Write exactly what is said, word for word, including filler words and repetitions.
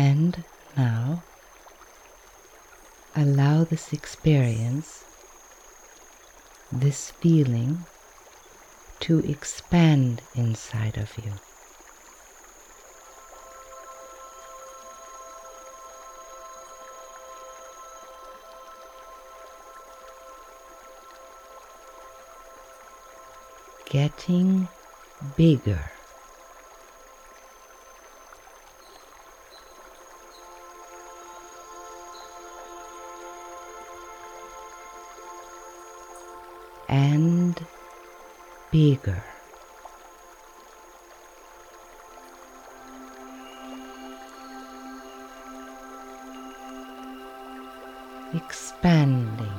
And now, allow this experience, this feeling, to expand inside of you. Getting bigger. And bigger. Expanding.